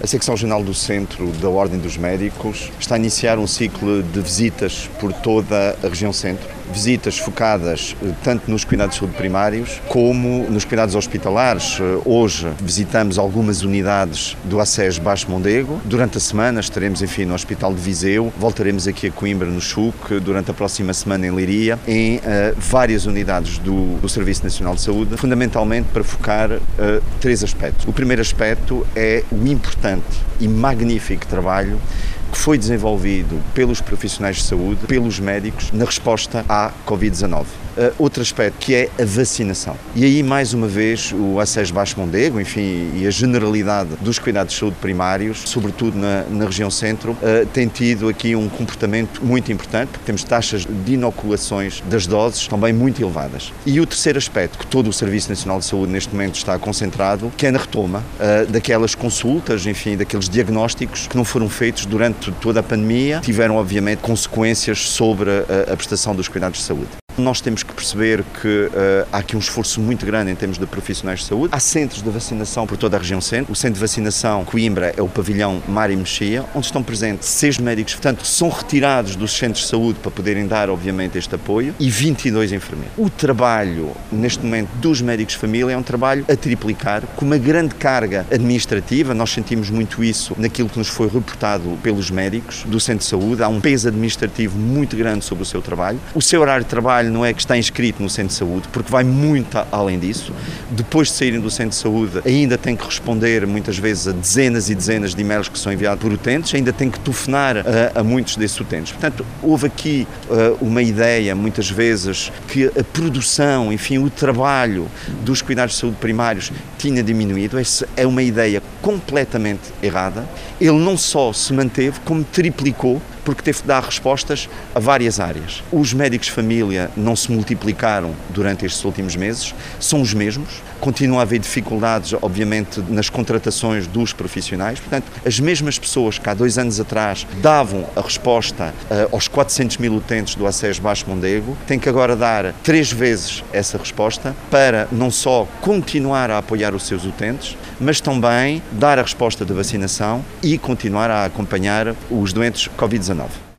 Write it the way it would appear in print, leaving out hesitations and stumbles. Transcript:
A Secção Regional do Centro da Ordem dos Médicos está a iniciar um ciclo de visitas por toda a região centro. Visitas focadas tanto nos cuidados de saúde primários como nos cuidados hospitalares. Hoje visitamos algumas unidades do ACES Baixo Mondego. Durante a semana estaremos, no Hospital de Viseu. Voltaremos aqui a Coimbra, no Chuc. Durante a próxima semana em Leiria, em várias unidades do Serviço Nacional de Saúde, fundamentalmente para focar três aspectos. O primeiro aspecto é o importante e magnífico trabalho que foi desenvolvido pelos profissionais de saúde, pelos médicos, na resposta à Covid-19. Outro aspecto que é a vacinação. E aí, mais uma vez, o ACES Baixo Mondego, e a generalidade dos cuidados de saúde primários, sobretudo na região centro, tem tido aqui um comportamento muito importante, porque temos taxas de inoculações das doses também muito elevadas. E o terceiro aspecto, que todo o Serviço Nacional de Saúde neste momento está concentrado, que é na retoma daquelas consultas, daqueles diagnósticos que não foram feitos durante toda a pandemia, tiveram, obviamente, consequências sobre a prestação dos cuidados de saúde. Nós temos que perceber que há aqui um esforço muito grande em termos de profissionais de saúde. Há centros de vacinação por toda a região centro. O centro de vacinação Coimbra é o pavilhão Mar e Mexia, onde estão presentes 6 médicos, portanto, são retirados dos centros de saúde para poderem dar, obviamente, este apoio, e 22 enfermeiros. O trabalho, neste momento, dos médicos de família é um trabalho a triplicar, com uma grande carga administrativa. Nós sentimos muito isso naquilo que nos foi reportado pelos médicos do centro de saúde. Há um peso administrativo muito grande sobre o seu trabalho. O seu horário de trabalho não é que está inscrito no centro de saúde, porque vai muito além disso. Depois de saírem do centro de saúde, ainda tem que responder muitas vezes a dezenas e dezenas de e-mails que são enviados por utentes, ainda tem que telefonar a muitos desses utentes. Portanto, houve aqui uma ideia, muitas vezes, que a produção, o trabalho dos cuidados de saúde primários tinha diminuído. Essa é uma ideia completamente errada. Ele não só se manteve, como triplicou, porque teve de dar respostas a várias áreas. Os médicos de família não se multiplicaram durante estes últimos meses, são os mesmos. Continua a haver dificuldades, obviamente, nas contratações dos profissionais. Portanto, as mesmas pessoas que há 2 anos atrás davam a resposta aos 400 mil utentes do ACES Baixo Mondego, têm que agora dar 3 vezes essa resposta para não só continuar a apoiar os seus utentes, mas também dar a resposta da vacinação e continuar a acompanhar os doentes Covid-19.